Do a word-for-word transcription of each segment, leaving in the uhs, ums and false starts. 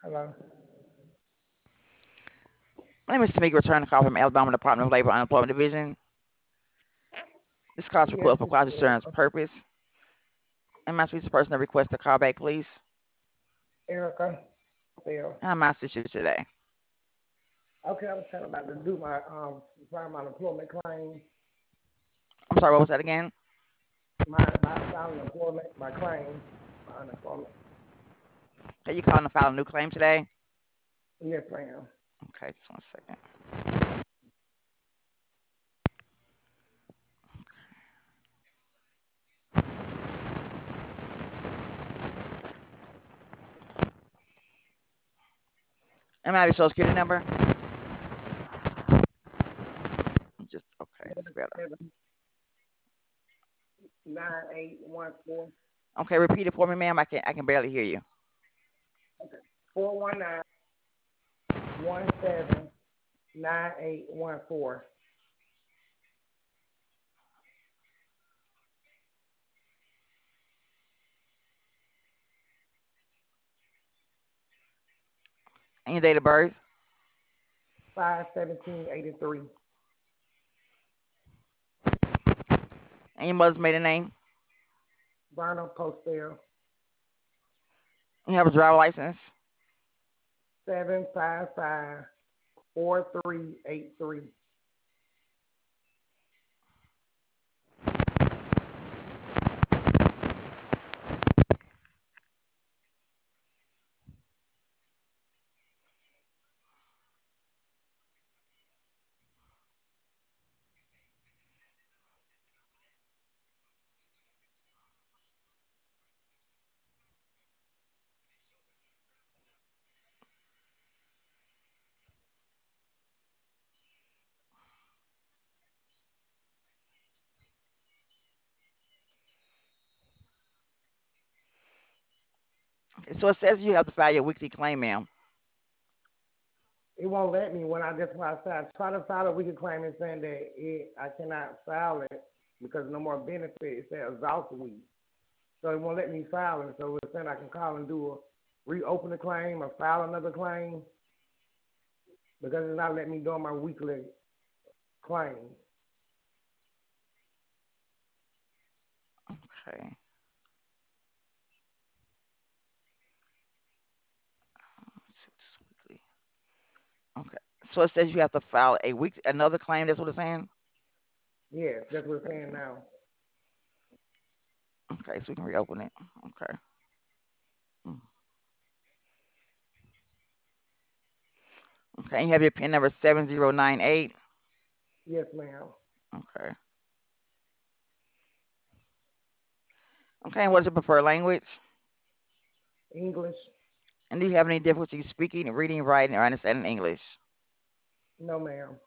Hello. My name is Tamika, returning the call from Alabama Department of Labor Unemployment Division. This call is Yes, recorded for it's quality assurance Erica. purpose. And my speech person that request a call back, please. Erica. Phil. How am I assist you today? Okay, I was trying about to do my um file my employment claim, I'm sorry, what was that again? my my filing employment, my claim, my unemployment. Okay, you calling to file a new claim today? Yes, ma'am. Okay, just one second. Am I have your social security number? Just okay, it's better. Seven nine eight one four. Okay, repeat it for me, ma'am. I can I can barely hear you. Okay. Four one nine one seven nine eight one four. And your date of birth Five seventeen eighty three. and your mother's maiden name. Vernon Postel. You have a driver license. Seven five five four three eight three. Okay, so it says you have to file your weekly claim, ma'am. It won't let me when I just when I said try to file a weekly claim and saying that it I cannot file it because no more benefit. It says exhausted week, so it won't let me file it. So it's saying I can call and do a reopen the claim or file another claim because it's not letting me do my weekly claim. Okay. Let's see what's weekly. Okay. So it says you have to file a week another claim. That's what it's saying. Yes, that's what it's saying now. Okay, so we can reopen it. Okay. Mm. Okay, you have your PIN number seven zero nine eight. Yes, ma'am. Okay. Okay, and what is your preferred language? English? And do you have any difficulty speaking, reading, writing, or understanding English? No, ma'am.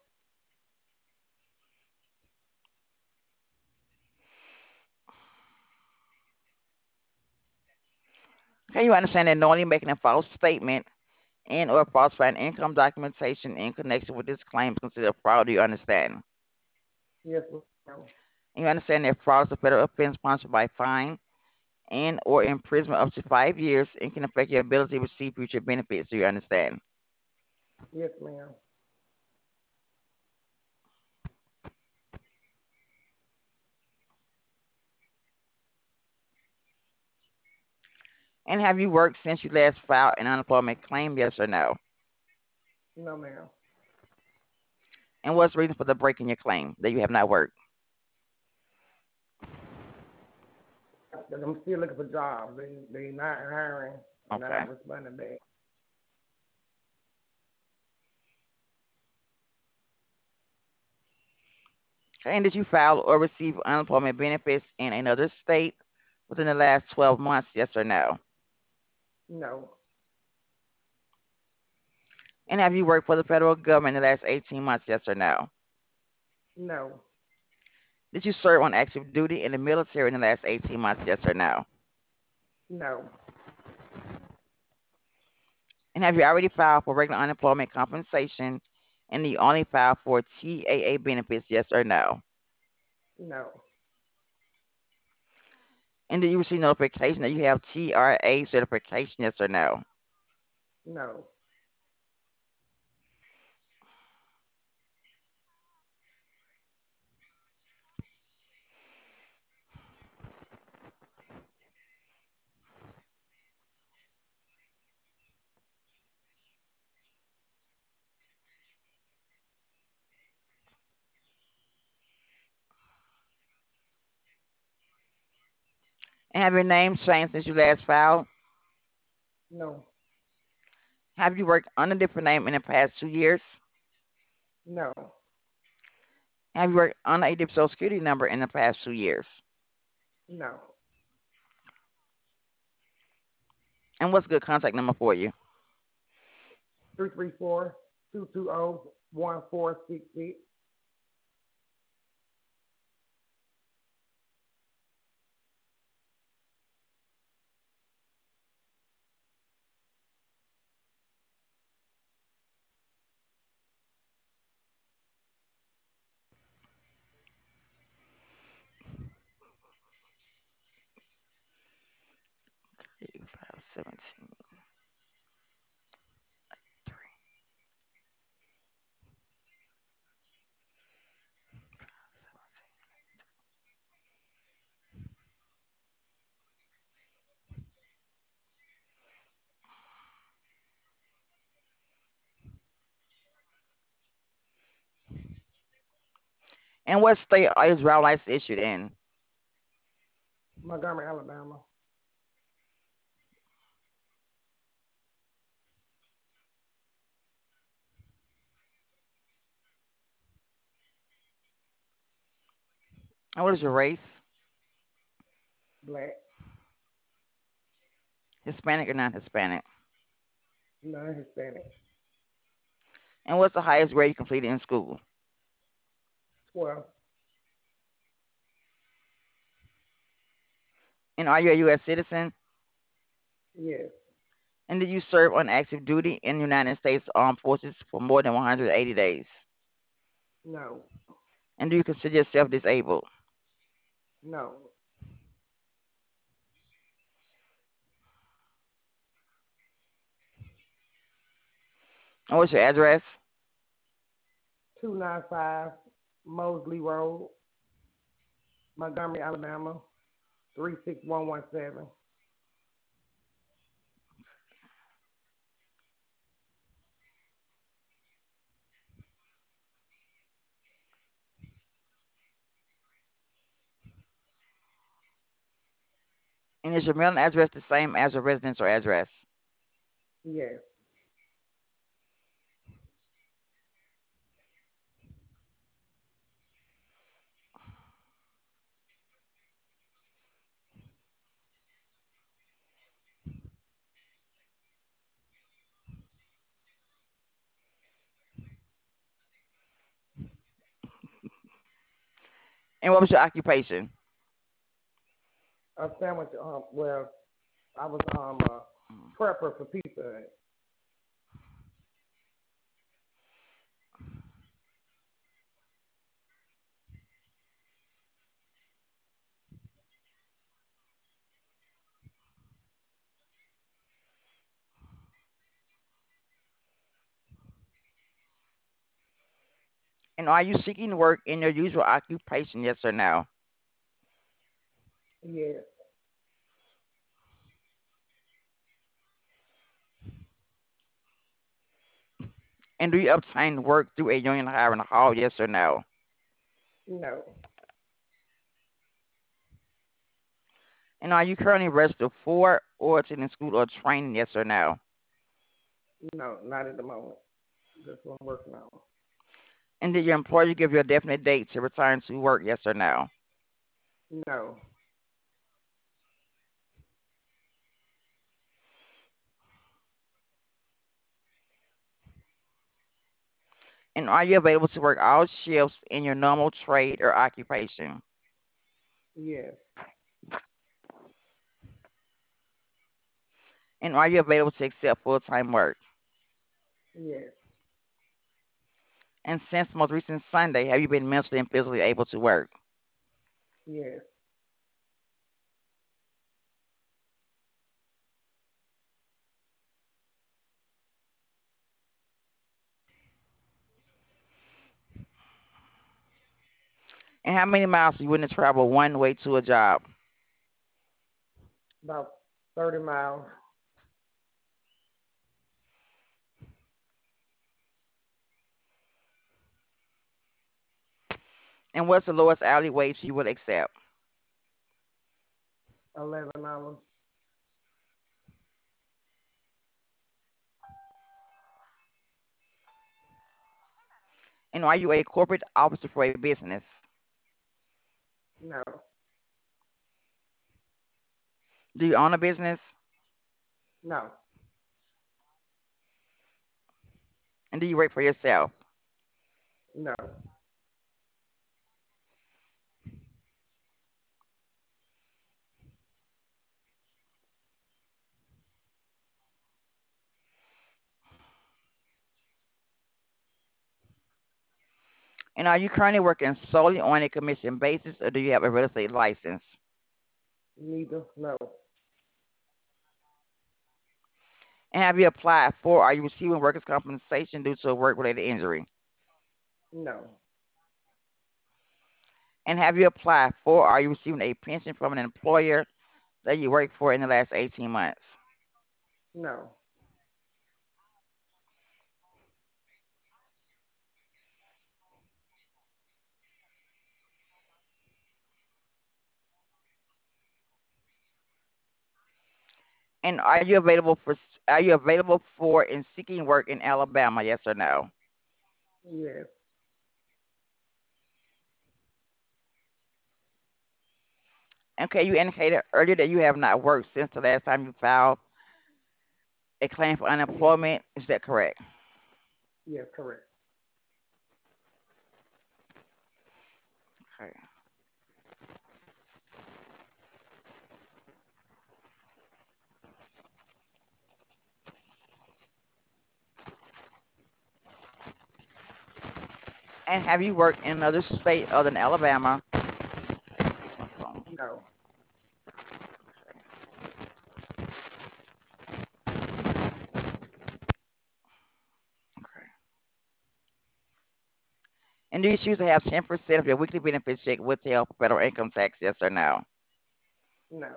Okay, you understand that knowingly making a false statement and or falsifying income documentation in connection with this claim is considered fraud. Do you understand? Yes, ma'am. And you understand that fraud is a federal offense punishable by fine and or imprisonment up to five years and can affect your ability to receive future benefits. Do you understand? Yes, ma'am. And have you worked since you last filed an unemployment claim? Yes or no? No, ma'am. And what's the reason for the break in your claim that you have not worked? I'm still looking for jobs. They they not hiring, and they're Okay. not responding back. Okay. And did you file or receive unemployment benefits in another state within the last twelve months? Yes or no? No, And have you worked for the federal government in the last eighteen months? Yes or no? no, Did you serve on active duty in the military in the last eighteen months? Yes or no? no, And have you already filed for regular unemployment compensation and you only filed for T A A benefits? Yes or no? no, And do you receive notification that you have T R A certification? Yes or no? No. And have your name changed since you last filed? No. Have you worked under a different name in the past two years? No. Have you worked under a different social security number in the past two years? No. And what's a good contact number for you? Three three four two two zero one four six six. Eight, five, seventeen, three. And what state is driver's license issued in? Montgomery, Alabama. And what is your race? Black. Hispanic or non Hispanic? Non Hispanic. And what's the highest grade you completed in school? twelve. And are you a U S citizen? Yes. And did you serve on active duty in the United States Armed Forces for more than one hundred eighty days? No. And do you consider yourself disabled? No. And what's your address? two ninety-five Mosley Road, Montgomery, Alabama. three six one one seven. And is your mailing address the same as your residence or address? Yes. And what was your occupation? A sandwich. Um. Well, I was um a prepper for Pizza Hut. And are you seeking work in your usual occupation, yes or no? Yes. And do you obtain work through a union hiring hall, yes or no? No. And are you currently registered for or attending school or training, yes or no? No. Not at the moment. Just what I'm working on. And did your employer give you a definite date to return to work, yes or no? No. And are you available to work all shifts in your normal trade or occupation? Yes. And are you available to accept full time work? Yes. And since most recent Sunday, have you been mentally and physically able to work? Yes. And how many miles are you willing to travel one way to a job? About thirty miles. And what's the lowest hourly wage you would accept? eleven dollars. And are you a corporate officer for a business? No, Do you own a business? no, And do you work for yourself? no. And are you currently working solely on a commission basis or do you have a real estate license? Neither. No, And have you applied for, are you receiving workers' compensation due to a work related injury? no, And have you applied for, are you receiving a pension from an employer that you work for in the last eighteen months? no. And are you available for, are you available for and seeking work in Alabama, yes or no? Yes, Okay, you indicated earlier that you have not worked since the last time you filed a claim for yes, unemployment. Is that correct? yes. Correct. Okay. And have you worked in another state other than Alabama? No, Okay. And do you choose to have ten percent of your weekly benefits check withheld for federal income tax, yes or no? no,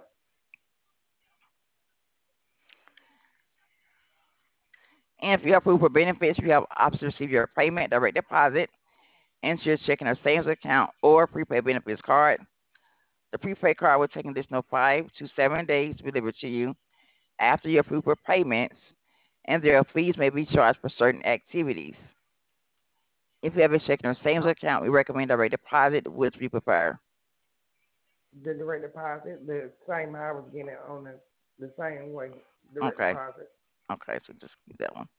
And if you approve for benefits, you have option to receive your payment, direct deposit, into your checking or savings account, or prepaid benefits card. The prepaid card will take an additional five to seven days to be delivered to you after you approve for payments, and their fees may be charged for certain activities. If you have a checking or savings account, we recommend direct deposit, which we prefer. the direct deposit, the same I was getting it on the the same way, direct Okay. deposit. Okay, so just keep that one.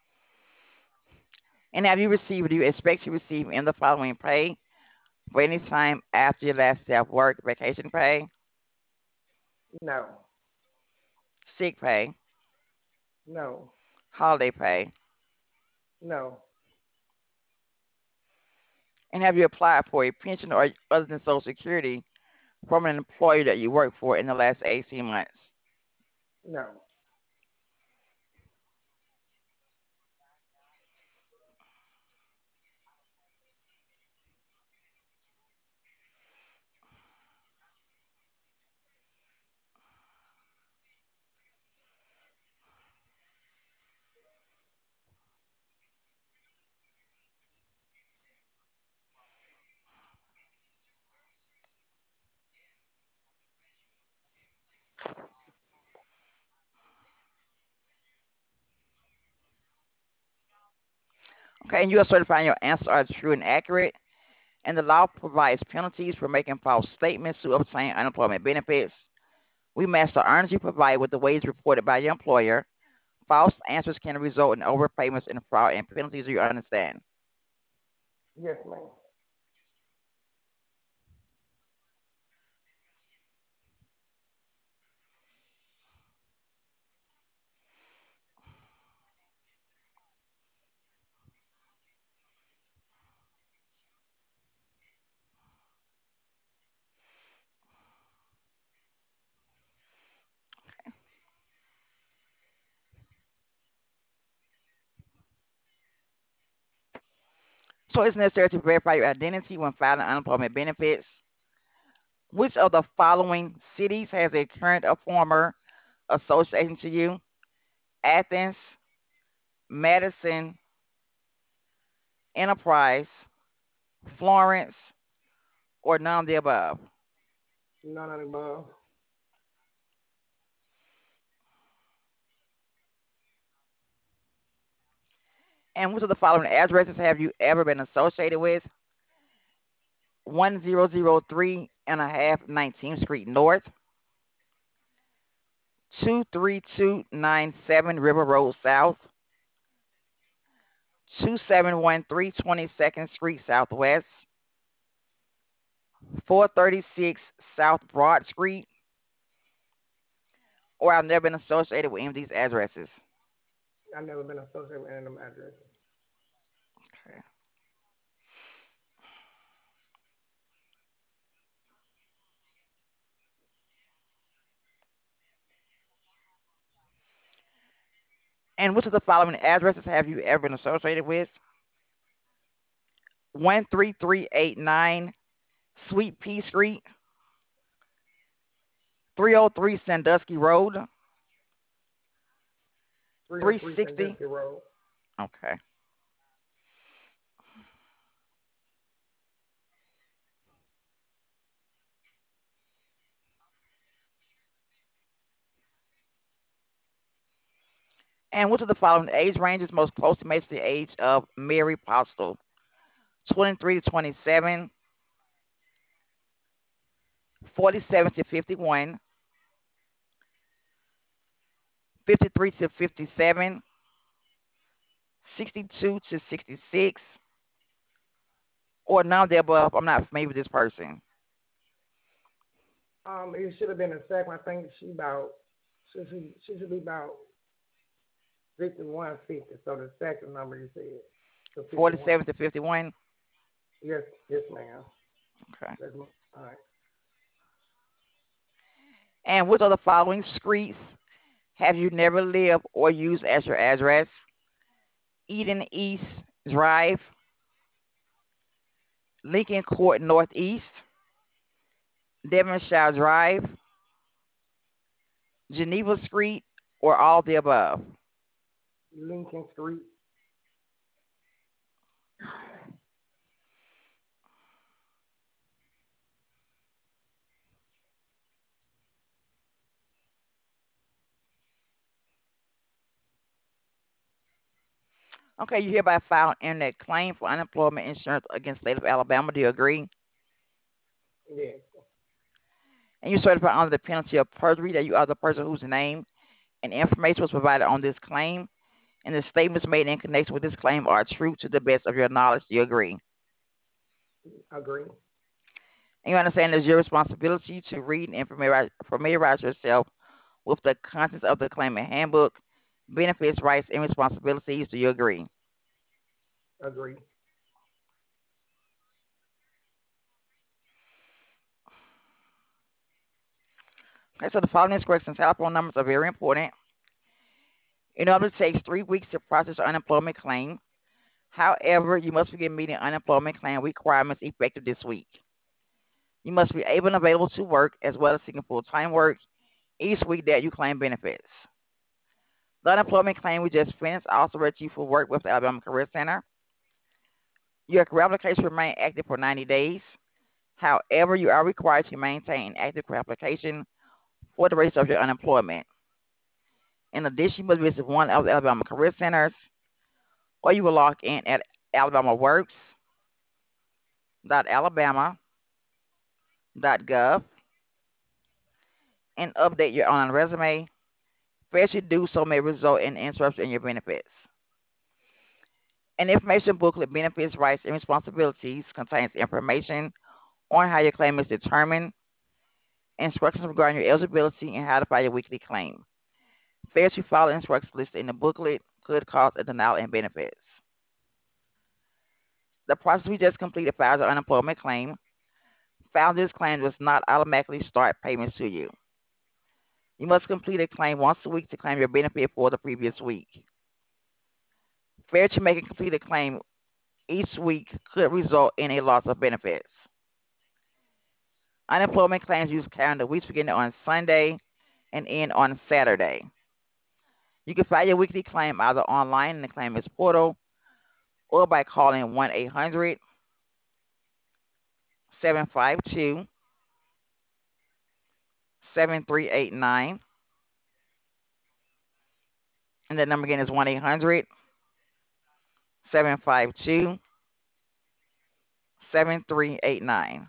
And have you received, do you expect to receive in the following pay for any time after your last day of work: vacation pay, No, sick pay, no, holiday pay? no, And have you applied for a pension or other than Social Security from an employer that you work for in the last eighteen months? no. Okay, and you are certifying your answers are true and accurate, and the law provides penalties for making false statements to obtain unemployment benefits. We match the earnings you provide with the wages reported by your employer. False answers can result in overpayments and fraud and penalties. Do you understand? Yes, ma'am. So it's necessary to verify your identity when filing unemployment benefits. Which of the following cities has a current or former association to you? Athens, Madison, Enterprise, Florence, or none of the above? None of the above. And which of the following addresses have you ever been associated with? one thousand three and a half nineteenth Street North, two three two nine seven River Road South, two seven one three twenty-second Street Southwest, four thirty-six South Broad Street, or I've never been associated with any of these addresses. I've never been associated with any of them addresses. Okay. And which of the following addresses have you ever been associated with? one three three eight nine Sweet Pea Street, three oh three Sandusky Road, three oh three three sixty. Sandusky Road. Okay. And which of the following age ranges most closely match the age of Mary Postle? twenty-three to twenty-seven, forty-seven to fifty-one, fifty-three to fifty-seven, sixty-two to sixty-six, or none of the above. I'm not familiar with this person. Um, it should have been a second. I think she about she she, she should be about fifty one fifty. So the second number you said. So fifty one. forty-seven to fifty-one. Yes, yes, ma'am. Okay. That's my, all right. And which of the following streets have you never lived or used as your address? Eden East Drive, Lincoln Court Northeast, Devonshire Drive, Geneva Street, or all the above? Lincoln Street. Okay, you hereby file an internet claim for unemployment insurance against the state of Alabama. Do you agree? Yes. And you certify under the penalty of perjury that you are the person whose name and information was provided on this claim, and the statements made in connection with this claim are true to the best of your knowledge. Do you agree? Agree. And you understand it's your responsibility to read and familiarize, familiarize yourself with the contents of the claimant handbook, benefits, rights, and responsibilities. Do you agree? Agree. Okay, so the following instructions and telephone numbers are very important. In order it takes three weeks to process your unemployment claim. However, you must begin meeting unemployment claim requirements effective this week. You must be able and available to work as well as seeking full-time work each week that you claim benefits. The unemployment claim we just finished also register you for work with the Alabama Career Center. Your career application will remain active for ninety days. However, you are required to maintain an active career application for the rest of your unemployment. In addition, you must visit one of the Alabama Career Centers, or you will log in at alabamaworks.alabama.gov and update your online resume. Failure to do so may result in interruption in your benefits. An information booklet, Benefits, Rights, and Responsibilities, contains information on how your claim is determined, instructions regarding your eligibility, and how to file your weekly claim. Failure to follow the instructions listed in the booklet could cause a denial in benefits. The process we just completed files an unemployment claim. Filing this claim does not automatically start payments to you. You must complete a claim once a week to claim your benefit for the previous week. Failure to make and complete a claim each week could result in a loss of benefits. Unemployment claims use calendar weeks beginning on Sunday and end on Saturday. You can file your weekly claim either online in the claimants portal or by calling one eight hundred seven five two seven three eight nine. And the number again is one eight hundred seven five two seven three eight nine.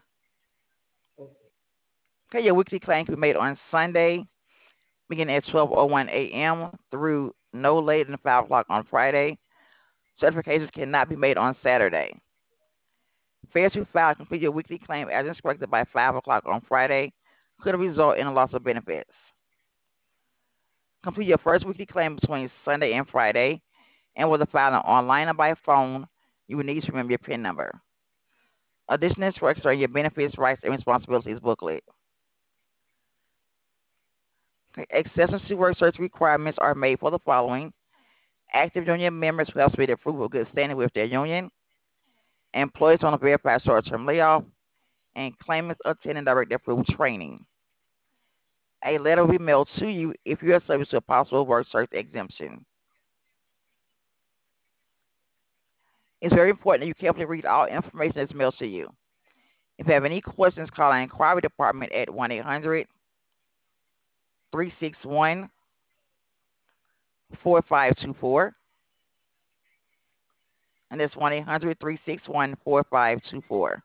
Okay, your weekly claim can be made on Sunday beginning at twelve oh one a.m. through no later than five o'clock on Friday. Certifications cannot be made on Saturday. Failure to file and complete your weekly claim as instructed by five o'clock on Friday could result in a loss of benefits. Complete your first weekly claim between Sunday and Friday, and whether filing online or by phone, you will need to remember your PIN number. Additional instructions are in your benefits, rights, and responsibilities booklet. Okay, exceptions to work search requirements are made for the following: active union members who have submitted proof of good standing with their union, employees on a verified short-term layoff, and claimants attending direct approved training. A letter will be mailed to you if you are subject to a possible work search exemption. It's very important that you carefully read all information that's mailed to you. If you have any questions, call our inquiry department at one eight hundred three six one four five two four. And that's one eight hundred three six one four five two four.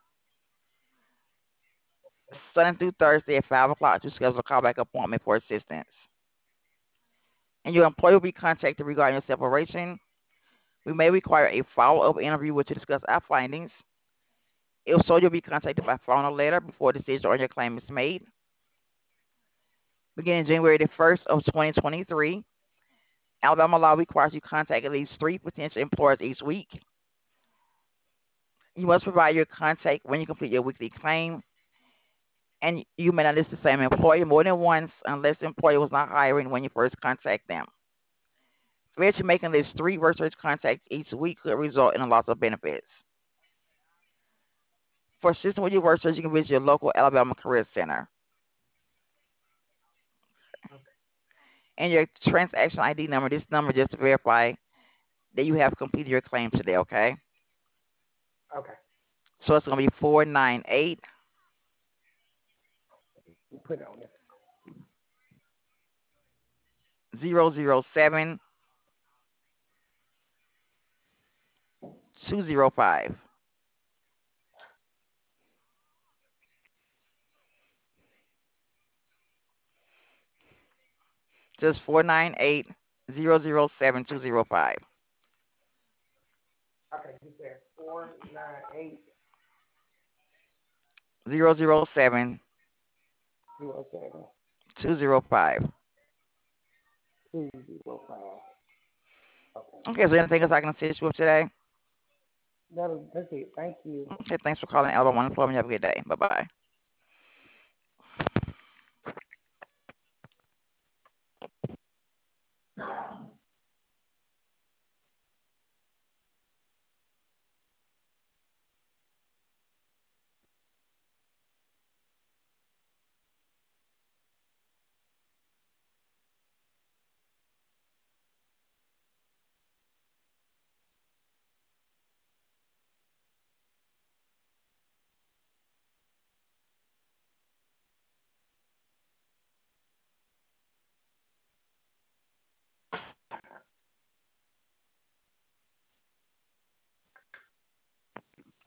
Sunday through Thursday at five o'clock to schedule a callback appointment for assistance. And your employer will be contacted regarding your separation. We may require a follow-up interview with you to discuss our findings. If so, you'll be contacted by phone or letter before a decision on your claim is made. Beginning January the first of twenty twenty-three, Alabama law requires you contact at least three potential employers each week. You must provide your contact when you complete your weekly claim, and you may not list the same employer more than once unless the employer was not hiring when you first contact them. Failure to making at least three work search contacts each week could result in a loss of benefits. For assistance with your work search, you can visit your local Alabama Career Center. And your transaction I D number, this number just to verify that you have completed your claim today, okay? Okay. So it's going to be four nine eight. Put it on there. zero zero seven two zero five. Just four nine eight zero zero seven two zero five. Okay, you said four nine eight zero zero seven zero seven two zero five. two zero five. Okay. Okay, is there anything else I can assist you with today? That is, that's it. Thank you. Okay, thanks for calling Alabama Unemployment. Have a good day. Bye bye.